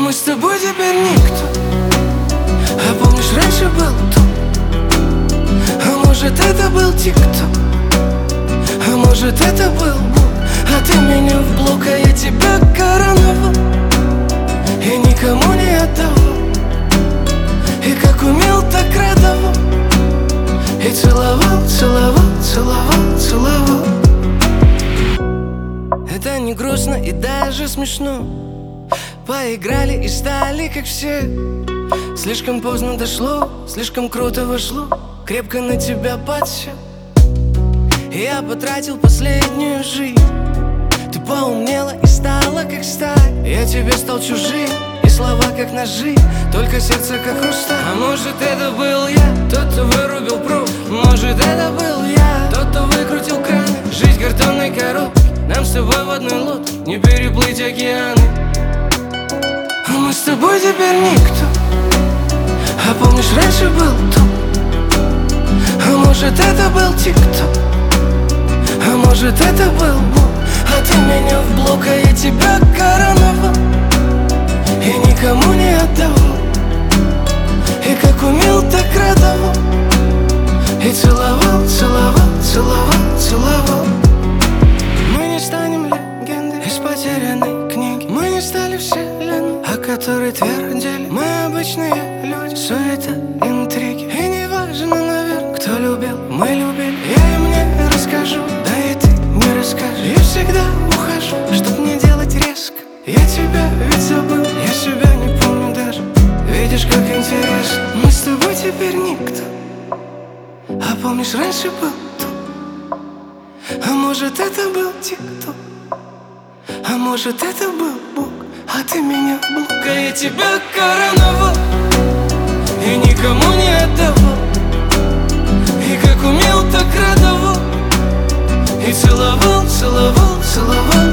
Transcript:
мы с тобой теперь никто. А помнишь, раньше был тут? А может, это был ТикТок? А может, это был Бог? А ты меня в блок, а я тебя короновал и никому не отдавал. И как умел, так радовал. И целовал, целовал, целовал, целовал. Это не грустно и даже смешно. Поиграли и стали как все. Слишком поздно дошло, слишком круто вошло. Крепко на тебя подсел. Я потратил последнюю жизнь. Ты поумнела и стала как сталь. Я тебе стал чужим, и слова как ножи, только сердце как хрусталь. А может, это был я, тот, кто вырубил пруд. Может, это был я, тот, кто выкрутил краны. Жизнь картонной коробки, нам с тобой в одной лодке не переплыть океаны. А мы с тобой теперь никто. А помнишь, раньше был тут? А может, это был ТикТок? А может, это был Бог? А ты меня в блок, а я тебя короновал и никому не отдавал. И как умел, так радовал. И целовал, целовал, целовал, целовал. Мы не станем легендой из потерянной книги. Мы не стали вселенной, о которой твердили. Мы обычные люди, суета, интриги. И не важно, наверное, кто любил, мы любили. Я им не расскажу, да и ты не расскажешь. Я всегда ухожу, чтоб не делать резко. Я тебя ведь забыл, я себя не помню даже. Видишь, как интересно. Мы с тобой теперь никто. А помнишь, раньше был тут? А может, это был ТикТок? А может, это был Бог? А ты меня в блок, а я тебя короновал и никому не отдавал. И как умел, так радовал. И целовал, целовал, целовал.